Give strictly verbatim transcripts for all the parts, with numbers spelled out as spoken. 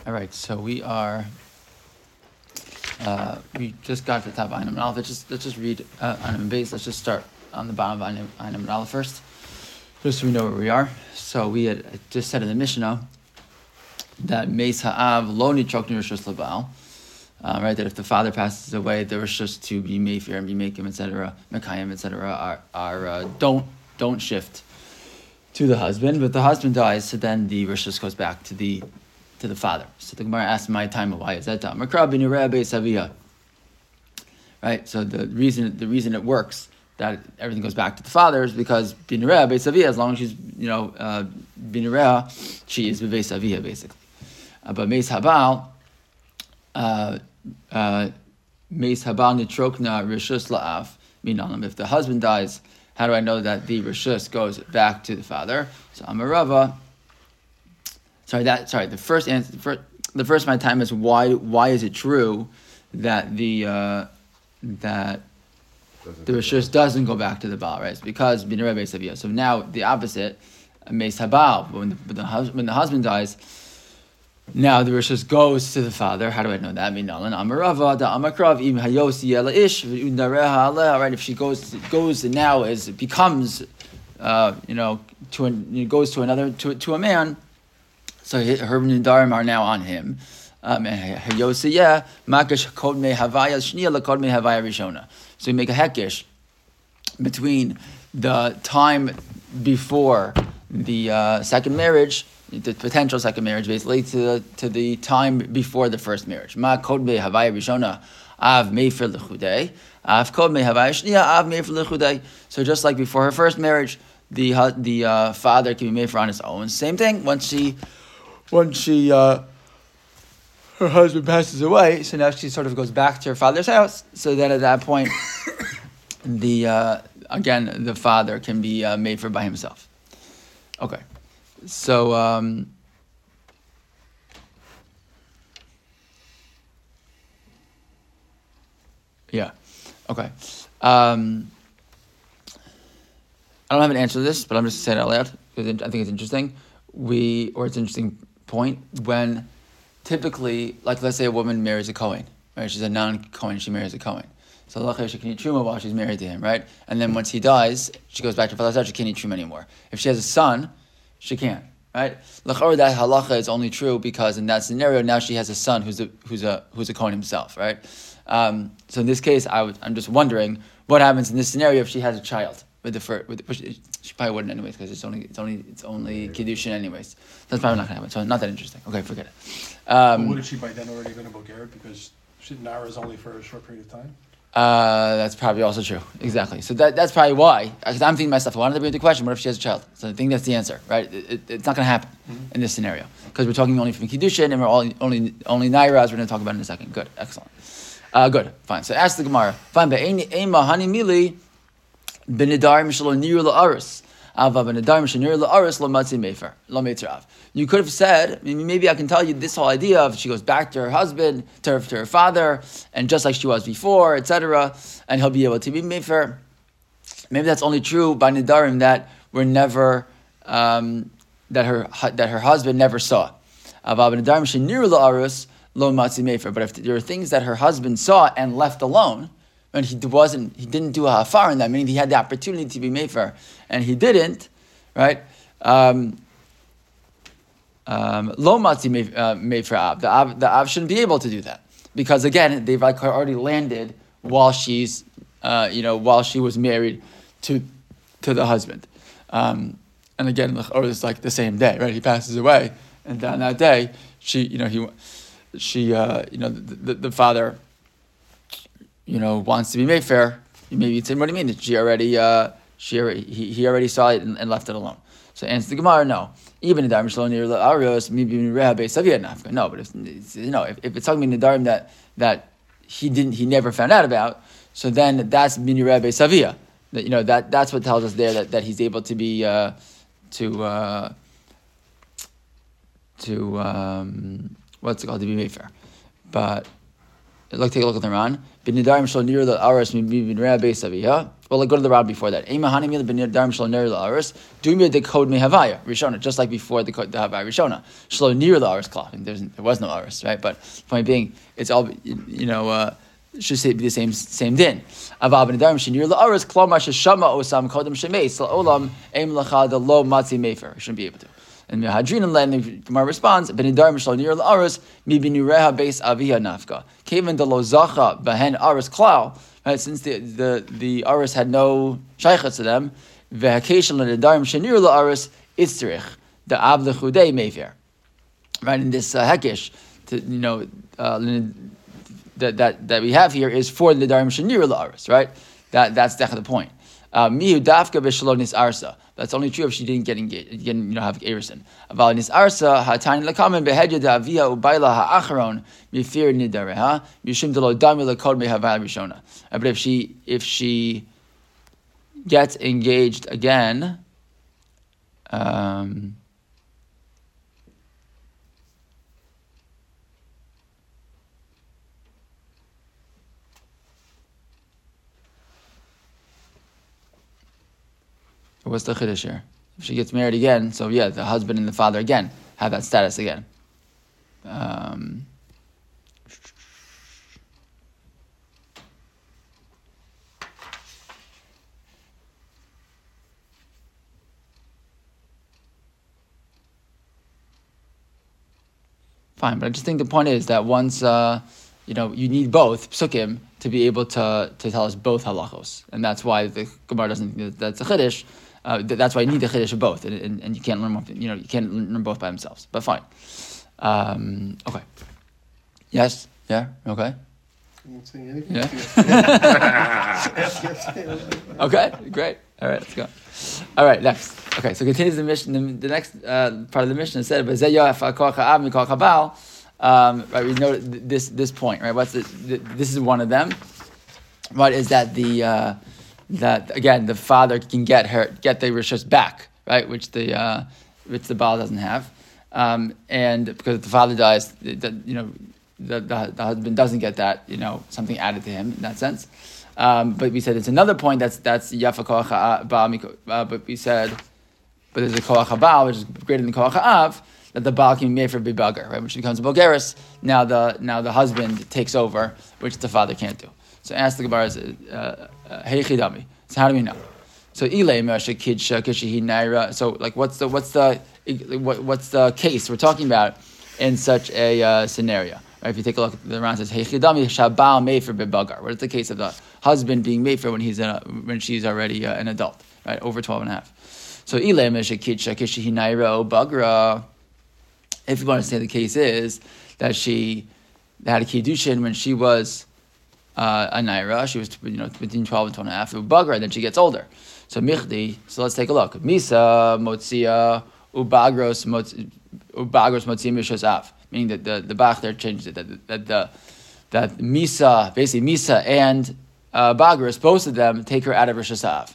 All right, so we are. Uh, we just got to the top of Einam and Aleph. Let's just let's just read uh, Einam and Beis. Let's just start on the bottom of Einam, Einam and Aleph first, just so we know where we are. So we had just said in the Mishnah that Meis Ha'av lo nitrok nirshus labal, right? That if the father passes away, the rishus to be meifir and be mekim, et cetera, mekayim, et cetera, are are uh, don't don't shift to the husband. But the husband dies, so then the rishus goes back to the to the father. So the Gemara asks, "My time, why is that time?" Right. So the reason the reason it works that everything goes back to the father is because binireh beis aviyah. As long as she's you know uh, binireh, she is beis aviyah basically. Uh, but meis habal, uh, uh, meis habal nitrokna rishus la'af minalam. If the husband dies, how do I know that the rishus goes back to the father? So Amarava. Sorry, that sorry. The first answer, the first, the first my time is why? Why is it true that the uh, that doesn't the rishus doesn't go back to the baal? Right, it's because binireh beis aviyah. So now the opposite, meis habal. When the, when the husband when the husband dies, now the rishus goes to the father. How do I know that? Minalan amarava da amakrav im hayos yela ish v'udareha aleh. Right, if she goes goes now as it becomes, uh, you know, to an, it goes to another to to a man. So her nidarim are now on him. Um, so you make a hekesh between the time before the uh, second marriage, the potential second marriage, basically, to the, to the time before the first marriage. Ma kod me havaya rishona av meifir lechudei, av kod me havaya shnia av meifir lechudei. So just like before her first marriage, the the uh, father can be meifir on his own. Same thing once she. Once she, uh, her husband passes away, so now she sort of goes back to her father's house. So then at that point, the uh, again the father can be uh, made for by himself. Okay, so um, yeah, okay. Um, I don't have an answer to this, but I'm just saying it out loud because I think it's interesting. We or it's an interesting point when typically, like let's say a woman marries a Kohen, right? She's a non-Kohen, she marries a Kohen. So Lachai she can eat truma while she's married to him, right? And then once he dies, she goes back to her father's house, she can't eat truma anymore. If she has a son, she can, right? Lachor that halacha is only true because in that scenario now she has a son who's a who's a who's a Kohen himself, right? Um, so in this case, I would, I'm just wondering what happens in this scenario if she has a child. With the first, with the, she probably wouldn't anyways because it's only it's only it's only kiddushin anyways. That's probably not gonna happen. So not that interesting. Okay, forget it. Um, but wouldn't she by then already been a Bulgarian because she, Nara is only for a short period of time? Uh, that's probably also true. Exactly. So that that's probably why. Because I'm thinking to myself, why don't they bring the question? What if she has a child? So I think that's the answer, right? It, it, it's not gonna happen mm-hmm. in this scenario because we're talking only from kiddushin and we're all, only only naira as we're gonna talk about in a second. Good, excellent. Uh, good, fine. So ask the Gemara. Fine, but ema hani mili. B'nedarim shelo nir la'aris, ava b'nedarim shelo nir la'aris lo matzi mefer lo meiterav. You could have said, maybe I can tell you this whole idea of she goes back to her husband, to her, to her father, and just like she was before, et cetera, and he'll be able to be mefer. Maybe that's only true by nedarim that were never um, that her that her husband never saw. Ava b'nedarim shelo nir la'aris lo matzi mefer. But if there are things that her husband saw and left alone. And he wasn't, he didn't do a hafar in that, meaning he had the opportunity to be mefer, and he didn't, right? Um, um, Lo matzi mefer av. The av, the av shouldn't be able to do that because again, they've like already landed while she's, uh, you know, while she was married to, to the husband. Um, and again, or it's like the same day, right? He passes away, and on that day, she, you know, he, she, uh, you know, the, the, the father. You know, wants to be made fair. Maybe you'd say, what do you mean? She already, uh, she already, he, he already saw it and, and left it alone. So answer the Gemara, no. Even in Nidarim Shelo Nir La'aros, maybe Reha Beis Aviyah Nafka. No, but if you know, if, if it's talking about Nidarim that that he didn't, he never found out about, so then that's Minireh Beis Aviyah. That you know that that's what tells us there that, that he's able to be uh, to uh, to um, what's it called to be made fair, but. Like, take a look at the Ran. B'nidarim shlo nir la'aras b'nireh beis aviyah. Well, like, go to the Ran before that. Ema hanimil b'nidarim shlo nir la'aras. Doing the code mehavaya rishona, just like before the the havaya rishona. Shlo nir la'aras klaf. There's there was no aras, right? But the point being, it's all you know. Uh, should say be the same same din. Aval b'nidarim shenir la'aras klomar sheshama osam kodem shemeis la'olam aim lachad lo matzi mefer. Shouldn't be able to. And Mehadrin and the Gemara responds, "Benidarim shal nir la'aras mi b'nireha beis avia nafka." Kevin de lo zacha behen aras klau. Right, since the the the aras had no shaychat to them, vehakeshel benidarim shenir la'aras itzrich the avle chudei mefer. Right, in this uh, hekesh, to, you know, uh, that that that we have here is for the nidarim shenir la'aras. Right, that that's the point. Mihu dafka b'shalom nis arsa. That's only true if she didn't get engaged, didn't, you know, have erison. Aval nis arsa hatani lekamen behedya da'avia ubayla ha'acharon mifir nidareha mishum delo dami lekod mehavaya rishona. But if she if she gets engaged again, um, what's the chiddush here? If she gets married again, so yeah, the husband and the father again have that status again. Um, fine, but I just think the point is that once uh, you know you need both psukim to be able to to tell us both halachos, and that's why the Gemara doesn't. That's a chiddush. Uh, that's why you need the chiddush of both, and, and, and you can't learn one, you know you can't learn both by themselves. But fine, um, okay. Yes, yeah, okay. I'm not saying anything. Yeah. Okay, great. All right, let's go. All right, next. Okay, so continues the mission. The, the next uh, part of the mission said, um, right, we know this this point, right? What's the, the, this is one of them. What is that the uh, that again the father can get her get the rishus back, right? Which the uh, which the Baal doesn't have, um, and because if the father dies, the, you know, the, the the husband doesn't get that, you know, something added to him in that sense. Um, but we said it's another point that's that's yafa koach ha'av, uh, but we said, but there's a koach ha'bal which is greater than koach ha'av, that the Baal can be made for bibagger, right? Which becomes a bogeris. Now the now the husband takes over, which the father can't do. So ask the Gemara, hey chidami. So how do we know? So ilay mersha kidsha kishihi naira. So like what's the what's the what, what's the case we're talking about in such a uh, scenario? Right, if you take a look, the Ran says hey chidami shabal made for bibagger. What is the case of the husband being made for when he's a, when she's already uh, an adult, right, over twelve and a half? So ilay mersha kidsha kishihi naira bagra. If you want to say the case is that she had a kiddushin when she was uh, a naira, she was you know between twelve and twelve and a half, ubagra, and then she gets older. So michdi. So let's take a look. Misa motzia ubagros ubagros motzia mishos av. Meaning that the the Bach there changed it that that the that misa basically misa and uh, bagros both of them take her out of rishos av.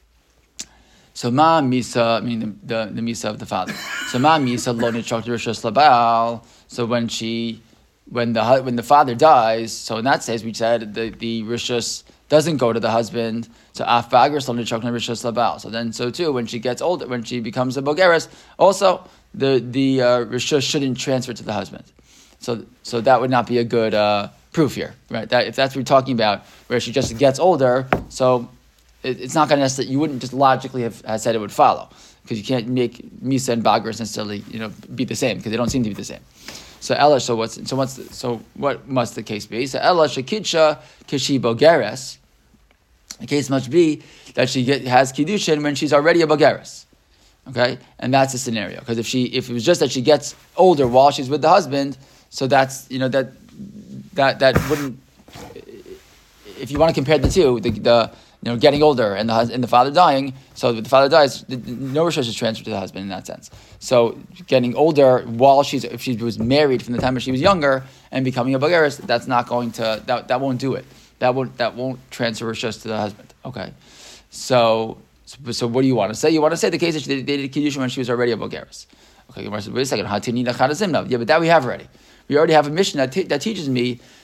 So ma misa, meaning the, the, the misa of the father. So ma misa lo nitzrach rishos labal. So when she, when the when the father dies, so in that case we said the the rishos doesn't go to the husband. So af bagros lo nitzrach rishos labal. So then so too when she gets older, when she becomes a bogeres, also the the uh, rishos shouldn't transfer to the husband. So so that would not be a good uh, proof here, right? That if that's what we're talking about, where she just gets older, so. It's not going to necessarily, you wouldn't just logically have, have said it would follow, because you can't make Misa and Bagros necessarily, you know, be the same, because they don't seem to be the same. So Ella, so what's so what's the, so what must the case be? So Ella Shakidsha Kishi Bogeres. The case must be that she get, has Kiddushin when she's already a Bogeres. Okay? And that's the scenario. Because if she if it was just that she gets older while she's with the husband, so that's you know that that that wouldn't, if you want to compare the two, the the you know, getting older and the hus- and the father dying, so if the father dies, the, no rishos is transferred to the husband in that sense. So getting older while she's, if she was married from the time when she was younger and becoming a bogeres, that's not going to, that, that won't do it. That won't that won't transfer rishos to the husband. Okay, so, so so what do you want to say? You want to say the case that she dated kiddushin when she was already a bogeres. Okay, wait a second. Yeah, but that we have already. We already have a mission that, te- that teaches me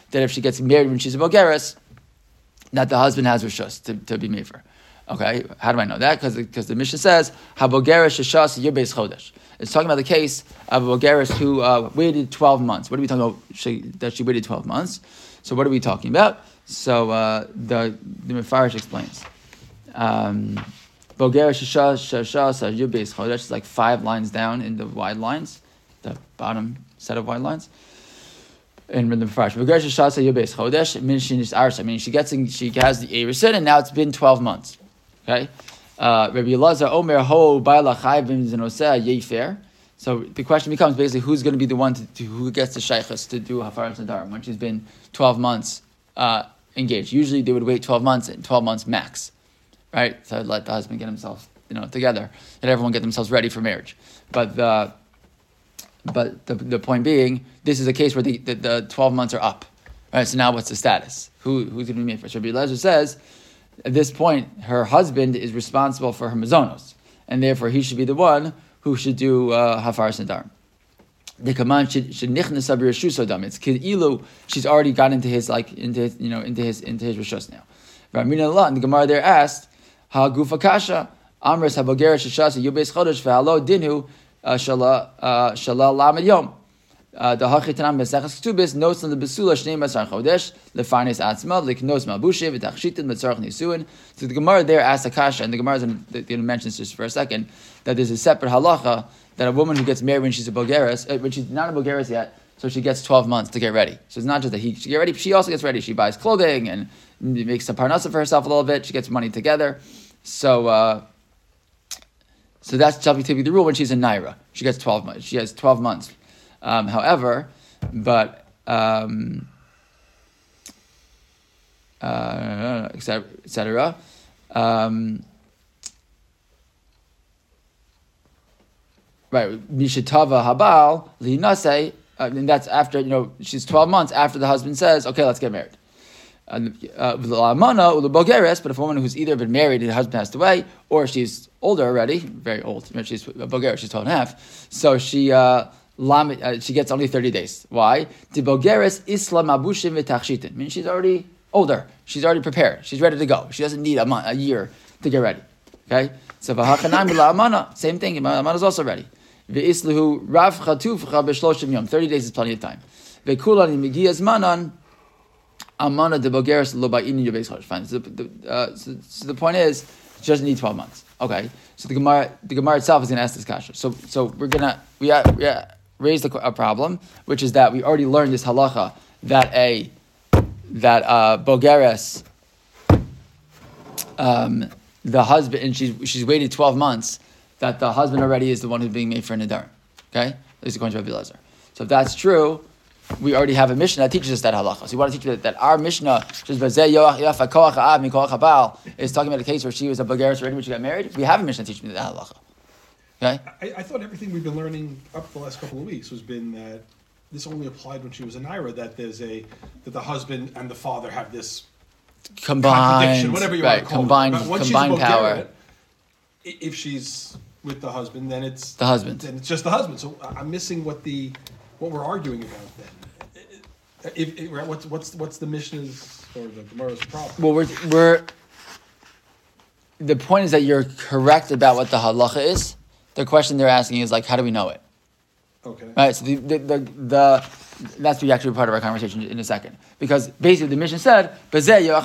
that if she gets married when she's a bogeres, that the husband has rishus to, to be made for. Okay, how do I know that? Because because the Mishnah says habogeres sheshas yirbeis chodesh. It's talking about the case of a bogeres who uh, waited twelve months. What are we talking about? She, that she waited twelve months. So what are we talking about? So uh, the the Mefarish explains. Um, bogeres sheshas sheshas yirbeis chodesh is like five lines down in the wide lines, the bottom set of wide lines. And the Mefarish, bogeres sheshas yirbeis chodesh means she is arsa. I mean, she gets in, she has the erisin, and now it's been twelve months. Okay, uh, Rabbi Elazar Omer Ho Baila Chayvim Zenoseh Yefer. So the question becomes basically who's going to be the one to, to who gets the shaykhs to do Hafaras Nadarim when she's been twelve months uh, engaged. Usually they would wait twelve months and twelve months max, right? So let the husband get himself, you know, together, let everyone get themselves ready for marriage. But the but the the point being, this is a case where the, the, the twelve months are up, right? So now what's the status? Who who's going to be made for? So Rabbi Elazar says, at this point, her husband is responsible for her mazonos, and therefore he should be the one who should do uh, hafaras nadarim. The command should should nichnas ab rishus adam. It's ki'ilu she's already got into his like into his, you know into his into his rishus now. Ramin Allah and the Gemara there asked ha gufa kasha amres habogeres shashas yubeis chodesh ve'alo dinu shala shala lamed yom. The Hachitanam Mesechas Ketubis notes on the Besula Shnei Masar Chodesh Lefarnes Atzma Liknos Mabushe V'Tachshitin Metzarach Nisuin. So the Gemara there asks Akasha, and the Gemara is going to mention this just for a second, that there's a separate halacha that a woman who gets married when she's a bogeres, uh, when she's not a bogeres yet, so she gets twelve months to get ready. So it's not just that he she get ready; she also gets ready. She buys clothing and makes some parnasa for herself a little bit. She gets money together. So. Uh, so that's typically the rule when she's a naira. She gets twelve months. She has twelve months. Um, however, but um, uh, et cetera, et cetera. Um, right, Mishatava Habal Linase, and that's after you know she's twelve months after the husband says, "Okay, let's get married." Uh, but if a woman who's either been married and her husband passed away, or she's older already, very old, she's a Bulgaria, she's twelve and a half, so she. Uh, Uh, she gets only thirty days. Why? The bogeres islam abushim v'tachshitin. I mean, she's already older. She's already prepared. She's ready to go. She doesn't need a month, a year to get ready. Okay? So v'hachanam amana, same thing. Amana is also ready. V'islahu rav chatufcha b'shloshim yom. Thirty days is plenty of time. V'kulan imigiyaz manan amana de bogeres lo ba'inin yobeis chodesh. Fine. So the, uh, so, so the point is, she doesn't need twelve months. Okay. So the Gemara, the Gemara itself is going to ask this kasha. So so we're gonna we are we are. raised a, a problem, which is that we already learned this halacha that a that uh, bogeres, um, the husband, and she's she's waited twelve months, that the husband already is the one who's being made for a nidar. Okay, this is according to Rabbi Elazar. So if that's true, we already have a Mishnah that teaches us that halacha. So we want to teach you that, that our Mishnah is talking about a case where she was a bogeres already when she got married. We have a Mishnah teaching that halacha. Okay. I, I thought everything we've been learning up the last couple of weeks was been that this only applied when she was a naira. That there's a that the husband and the father have this combined, whatever you right, want to call combined, it. Once combined she's a power. Bulgarian, if she's with the husband, then it's the husband. Then it's just the husband. So I'm missing what the what we're arguing about then. If, if, what's what's what's the Mishnah's or the Gemara's problem? Well, we're we're. The point is that you're correct about what the halacha is. The question they're asking is like, how do we know it? Okay. Right. So the the the, the that's the actually part of our conversation in a second, because basically the mission said, and you're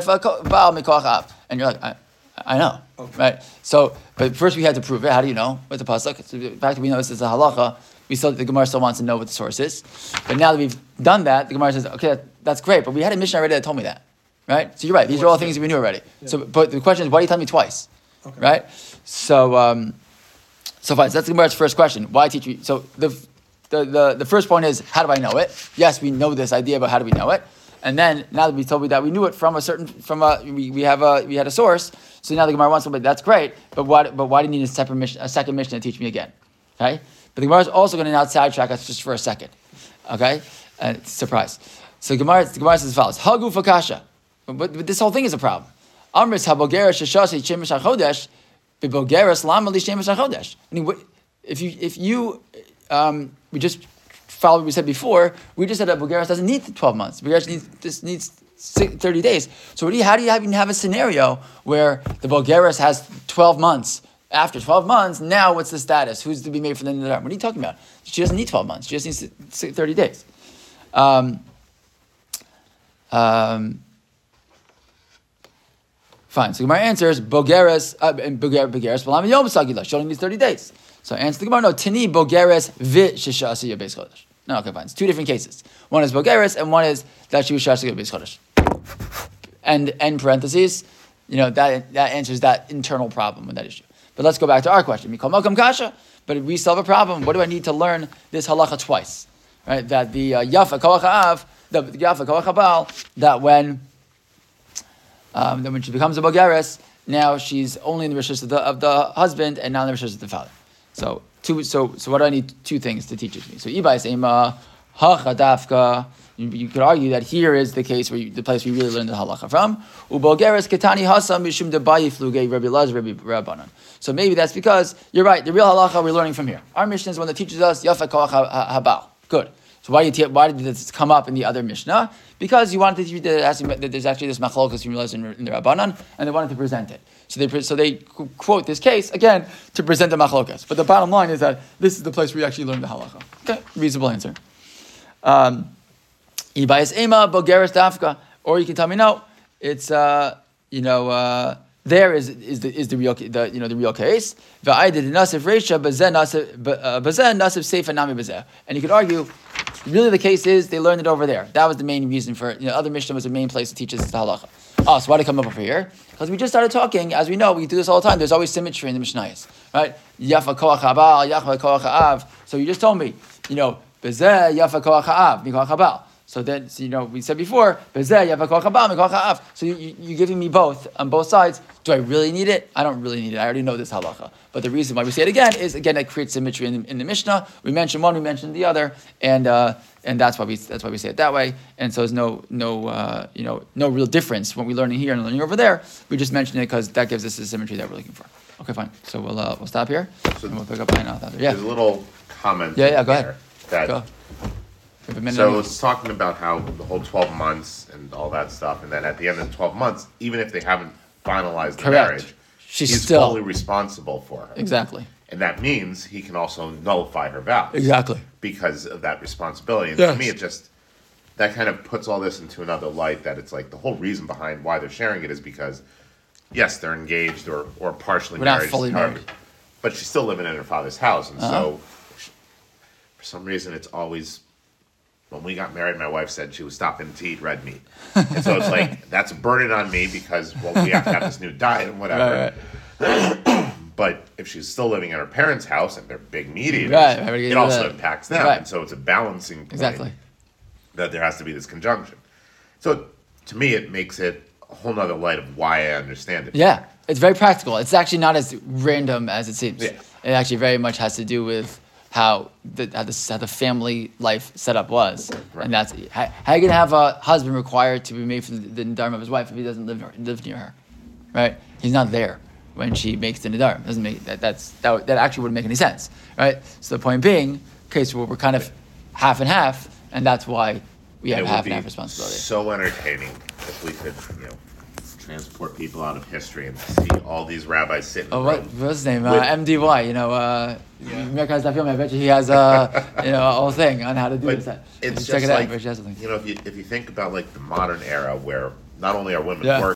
like, I, I know, okay. Right? So, but first we had to prove it. How do you know? With the pasuk. So the fact that we know this is a halacha, we still the Gemara still wants to know what the source is. But now that we've done that, the Gemara says, okay, that, that's great. But we had a mission already that told me that, right? So you're right. These are all things that we knew already. Yeah. So, but the question is, why do you tell me twice? Okay. Right? So. Um, So fine, so that's the Gemara's first question. Why teach me? So the, the the the first point is, how do I know it? Yes, we know this idea, but how do we know it? And then now that we told me that we knew it from a certain from a we, we have a we had a source. So now the Gemara wants to, but that's great. But why but why do you need a separate mission, a second mission to teach me again? Okay, but the Gemara is also going to now sidetrack us just for a second. Okay, uh, surprise. So Gemara the Gemara says as follows: Hagu fakasha. But, but this whole thing is a problem. Amris habogera sheshasi chemish chodesh. If you if you um, we just follow what we said before. We just said that Bogeres doesn't need twelve months. Bogeres needs just needs thirty days. So what do you, how do you even have a scenario where the Bogeres has twelve months? After twelve months, now what's the status? Who's to be made for the Nidar? What are you talking about? She doesn't need twelve months. She just needs thirty days. Um, um, fine. So Gemara answers, Bogeres, uh, and Bogeres, Bogeres, Balam Yom Sagila. She only needs thirty days. So answer the Gemara, no, Tini Bogeres vi Shisha Asiya Beis Chodesh. No, okay, fine. It's two different cases. One is Bogeres, and one is that she was Shashiga Beis Chodesh. And end parentheses, you know, that that answers that internal problem with that issue. But let's go back to our question. Mikol Malkam Kasha, but we still have a problem. What do I need to learn this halacha twice? Right? That the uh, Yafa Koach Ha'av, the Yafa Koach Ha'Bal, that when um, that when she becomes a Bogeres, now she's only in the rishus of the, of the husband and not in the rishus of the father. So two. So so what do I need? Two things to teach it to me. So Ibai Seima Hacha Dafka. You could argue that here is the case where you, the place we really learn the halacha from. Ubogeres ketani hasam mishum debayi fluge Rabbi Laz Rabbi Rabbanan. So maybe that's because you're right. The real halacha we're learning from here. Our Mishnah is one that teaches us yafa koach habal. Good. So why did you, why did this come up in the other Mishnah? Because you wanted to teach that there's actually this machlokas you realize in, in the Rabbanan, and they wanted to present it. So they so they quote this case again to present the machlokas. But the bottom line is that this is the place where you actually learn the halacha. Okay, reasonable answer. Um, Ibayas ema bogeres dafka, or you can tell me no, it's uh, you know uh, there is is the is the real the you know the real case. Va'ai did nasif reisha bazen nasif bazen nasif seifa nami bazeh, and you could argue really the case is they learned it over there. That was the main reason for it. You know, other Mishnah was the main place to teach us the halacha. Oh, so why did it come up over here? Because we just started talking. As we know, we do this all the time. There's always symmetry in the Mishnayos, right? Yafa koach habal, yafa koach ha'av. So you just told me, you know, bazeh yafa koach ha'av, mikoach habal. So then, so, you know, we said before, so you, you, you're giving me both on both sides. Do I really need it? I don't really need it. I already know this halacha. But the reason why we say it again is, again, it creates symmetry in the, in the Mishnah. We mentioned one, we mentioned the other, and uh, and that's why we that's why we say it that way. And so there's no no uh, you know no real difference when we're learning here and learning over there. We just mentioned it because that gives us the symmetry that we're looking for. Okay, fine. So we'll uh, we'll stop here so and we'll pick up line out there. Yeah. There's a little comment. Yeah, yeah. Go ahead. That, go. So it's talking about how the whole twelve months and all that stuff, and then at the end of the twelve months, even if they haven't finalized the Correct. marriage, She's he's still fully responsible for her. Exactly. And that means he can also nullify her vows. Exactly. Because of that responsibility. And yes. to me, it just, that kind of puts all this into another light, that it's like the whole reason behind why they're sharing it is because, yes, they're engaged or, or partially We're married. not fully however, married. But she's still living in her father's house. And uh-huh. so, for some reason, it's always... When we got married, my wife said she was stopping to eat red meat. And so it's like, that's a burden on me because, well, we have to have this new diet and whatever. Right, right. But if she's still living at her parents' house and they're big meat eaters, right, it also that. impacts them. Right. And so it's a balancing point exactly. that there has to be this conjunction. So to me, it makes it a whole nother light of why I understand it. Yeah, it's very practical. It's actually not as random as it seems. Yeah. It actually very much has to do with how the how the, how the family life setup was, right. And that's how, how are you gonna have a husband required to be made from the, the nidarim of his wife if he doesn't live live near her, right? He's not there when she makes the nidarim. Doesn't make that that's that, that actually wouldn't make any sense, right? So the point being, case where we're kind of half and half, and that's why we have half and half responsibility. So entertaining if we could, you know, transport people out of history and see all these rabbis sitting. Oh, what, what's his name? Uh, With, M D Y. You know, uh, yeah. American's that film. I bet you he has a you know a whole thing on how to do but this. It's check just it like, out. You know, if you if you think about like the modern era where not only are women yeah. working.